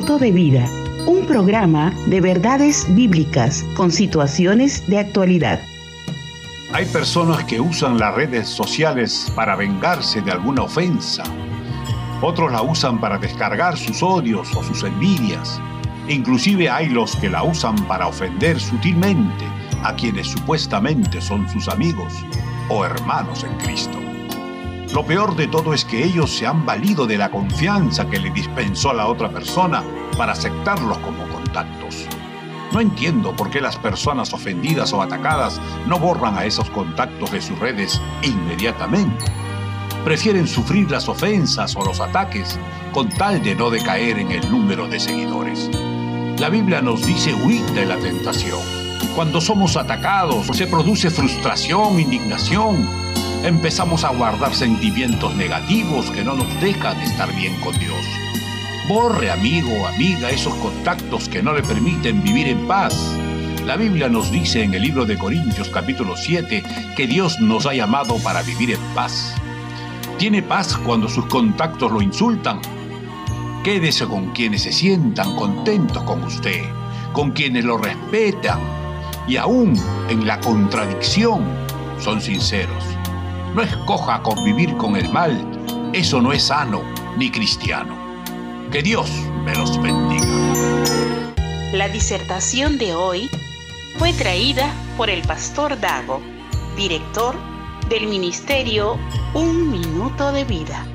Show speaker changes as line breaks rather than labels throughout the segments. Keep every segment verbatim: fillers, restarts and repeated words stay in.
minuto de vida, un programa de verdades bíblicas con situaciones de actualidad.
Hay personas que usan las redes sociales para vengarse de alguna ofensa. Otros la usan para descargar sus odios o sus envidias. Inclusive hay los que la usan para ofender sutilmente a quienes supuestamente son sus amigos o hermanos en Cristo. Lo peor de todo es que ellos se han valido de la confianza que le dispensó a la otra persona para aceptarlos como contactos. No entiendo por qué las personas ofendidas o atacadas no borran a esos contactos de sus redes inmediatamente. Prefieren sufrir las ofensas o los ataques con tal de no decaer en el número de seguidores. La Biblia nos dice huir de la tentación. Cuando somos atacados, se produce frustración, indignación. Empezamos a guardar sentimientos negativos que no nos dejan estar bien con Dios. Borre, amigo o amiga, esos contactos que no le permiten vivir en paz. La Biblia nos dice en el libro de Corintios capítulo siete que Dios nos ha llamado para vivir en paz. ¿Tiene paz cuando sus contactos lo insultan? Quédese con quienes se sientan contentos con usted, con quienes lo respetan y aún en la contradicción son sinceros. No escoja convivir con el mal, eso no es sano ni cristiano. Que Dios me los bendiga.
La disertación de hoy fue traída por el pastor Dago, director del ministerio Un Minuto de Vida.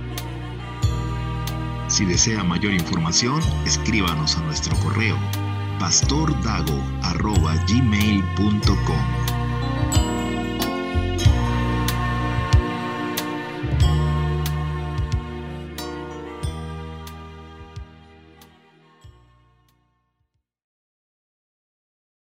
Si desea mayor información, escríbanos a nuestro correo pastordago arroba gmail punto com.